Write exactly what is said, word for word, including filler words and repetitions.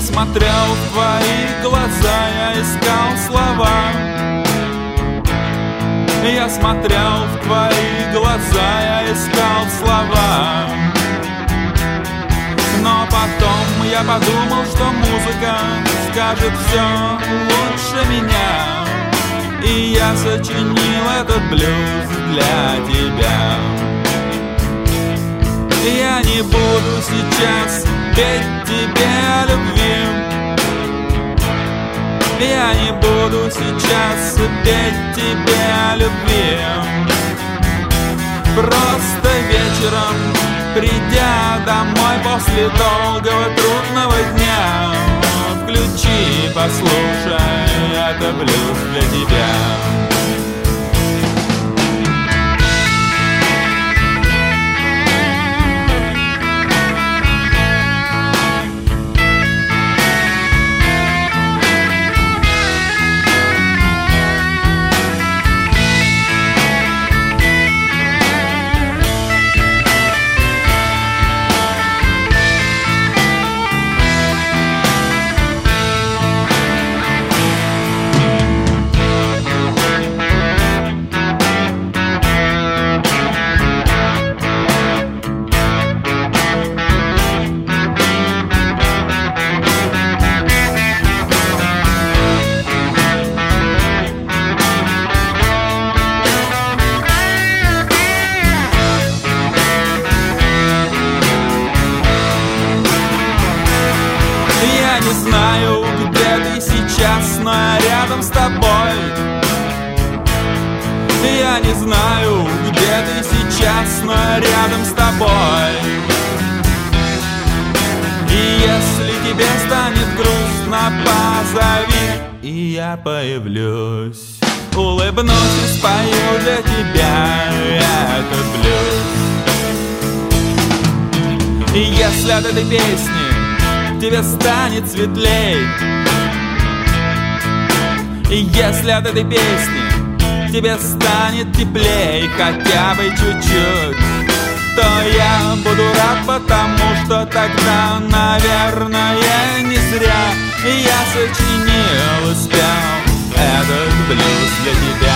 смотрел в твои глаза, я искал слова. Я смотрел в твои глаза, я искал слова. Но потом я подумал, что музыка скажет все лучше меня, и я сочинил этот блюз для тебя. Я не буду сейчас петь тебе о любви, я не буду сейчас петь тебе о любви. Просто вечером, придя домой после долгого трудного дня, включи, послушай, это блюз для тебя. Не знаю, где ты сейчас, но я рядом с тобой. Я не знаю, где ты сейчас, но я рядом с тобой. И если тебе станет грустно, позови, и я появлюсь. Улыбнусь и спою для тебя этот блюз. И если от этой песни тебе станет светлей, и если от этой песни тебе станет теплей хотя бы чуть-чуть, то я буду рад, потому что тогда, наверное, не зря я сочинил и спел этот блюз для тебя.